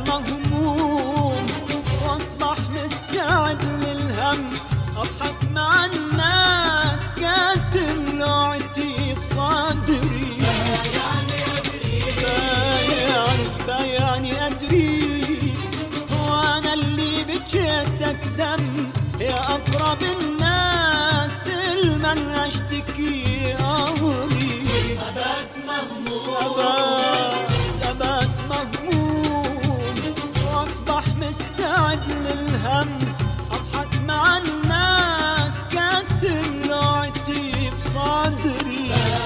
مهموم واصبح مستعد للهم، اضحك مع الناس كاتم لوعتي في صدري. بايعني ادري وانا اللي بجيتك دم، يا اقرب الناس المن اشتكي امري. ابات مهموم ابات مهموم واصبح مستعد للهم، اضحك مع الناس كاتم لوعتي بصدري.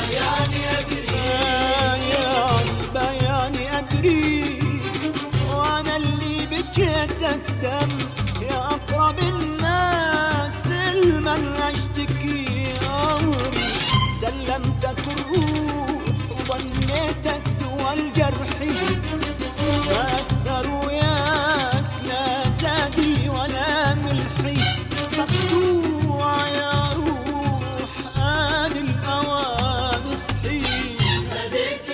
بايعني ادري وانا اللي بجيتك دم، يا اقرب الناس المن اشتكي امري. سلمتك الروح وظنيتك دول جرحي، ما اثر وياك لا زادي ولا ملحي. مقطوع يا روح آن الاوان اصحي. ناديت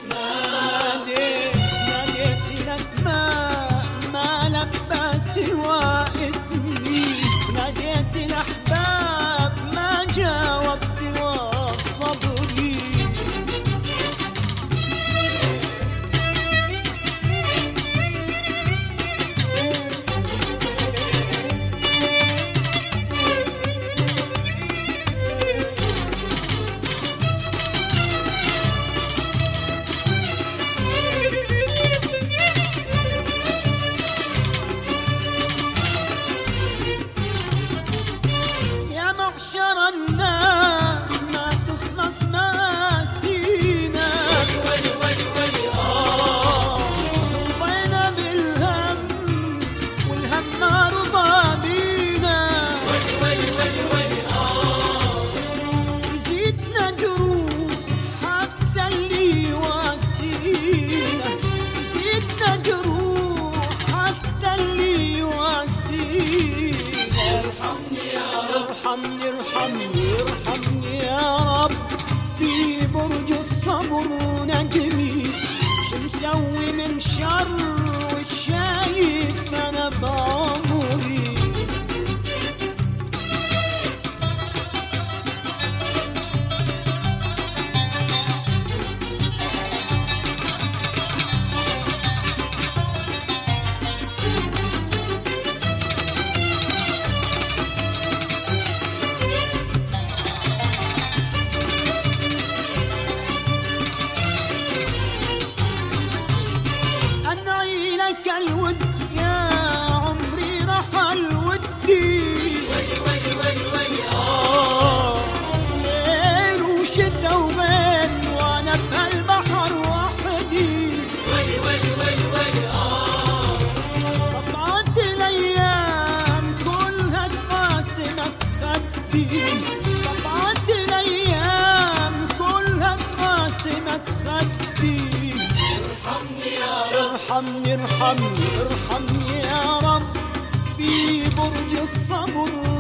الاسماء ما لبى سوى اسمي، ناديت الاحباب ما جاوب سوى صبري. يا معشر الناس ما تخلص ماسينا، رضينا بالهم والهم ما رضى بينا. يزيدنا جروح حتى اللي يواسينا، يزيدنا جروح حتى اللي يواسينا. ارحمني يا رب في برج الصبر نجمي، شو مسوي من شر والشايف انا بعمري. أنعي لك الود يا عمري رحل ودي، ليل وشتا وغيم وانا بهالبحر وحدي. صفعت الايام كلها تقاسمت خدي، صفعت الايام كلها تقاسمت خدي. ارحمني يا رب في برج الصبر